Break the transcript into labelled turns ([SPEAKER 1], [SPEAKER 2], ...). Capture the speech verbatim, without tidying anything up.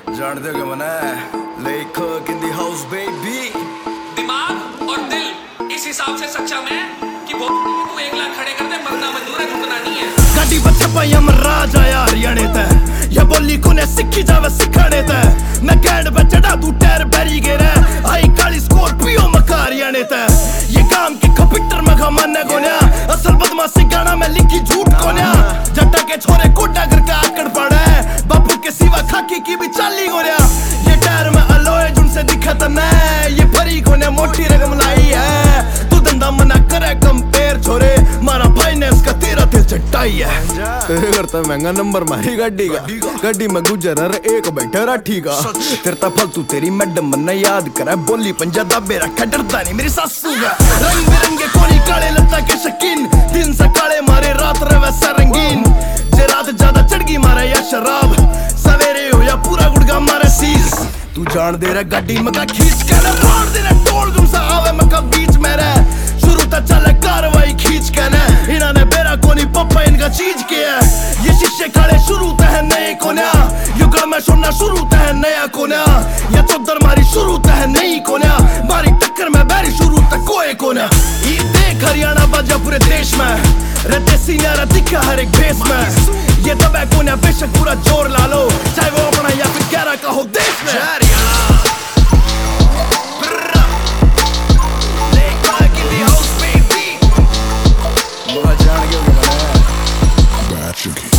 [SPEAKER 1] जानते हो क्या मना लेखक इन द हाउस बेबी।
[SPEAKER 2] दिमाग और दिल इस हिसाब से सच्चा मैं कि वो तू एक लाख खड़े कर दे, मरना मंजूर है, झुकना नहीं है।
[SPEAKER 1] गाड़ी बच्चा पाई हम राज आया हरियाणे ते या बोली कोने सिक्खी जावे सिखाने ते मैं कैंड पे चढ़ा तू टायर बैरी गिरा आई काली स्कॉर्पियो मका हरियाणे ते ये काम की कंप्यूटर में खमाने कोन्या असल बदमाशी गाना में लिखी झूठ कोन्या जट्टा के छोरे कोटा करके आकड़ पड़ा है बापू के सिवा खाकी की भी चाली कोन्या ये टायर में अलोए जुनसे दिखा तो न ये भरी कोने मोटी रकम लाई है तू धंधा मना करे कंपेयर छोरे मारा फाइनेंस का तेरा तेल चट्टाई है तेरे करता महंगा नंबर मारी गाड़ी का गाड़ी में गुजर एक बैठे राठी का तेरे ता फालतू तेरी मैडम मन्ना याद करे बोली पंजा दाबे रखा डरता नहीं मेरी सासू का रंग बिरंगे कोनी काले लत्ता के शकीन दिन से काले मारे रात रे वैसा रंगीन जे रात ज्यादा चढ़गी मारे या शराब सवेरे हो या पूरा गुड़गा मारे सीज तू जान दे रहा गाड़ी मका खींच के ना फाड़ दे रहा टोल तुम सा आवे मका बीच में रह शुरू तक चले कार्रवाई खींच के ना इन्होंने बेरा कोनी पप्पा इनका चीज किया ये शीशे खड़े शुरू तक है नए कोन्या युगल में सुनना शुरू तक है नया कोन्या या चौधर मारी शुरू तक है नई कोन्या मारी टक्कर में बैरी शुरू तक कोई कोन्या ये देख हरियाणा बाजा पूरे देश में रहते सीनियर दिखा हर एक बेस में ये दबा कोन्या बेशक पूरा जोर ला लो चाहे वो अपना या फिर गहरा का हो देश में Magic.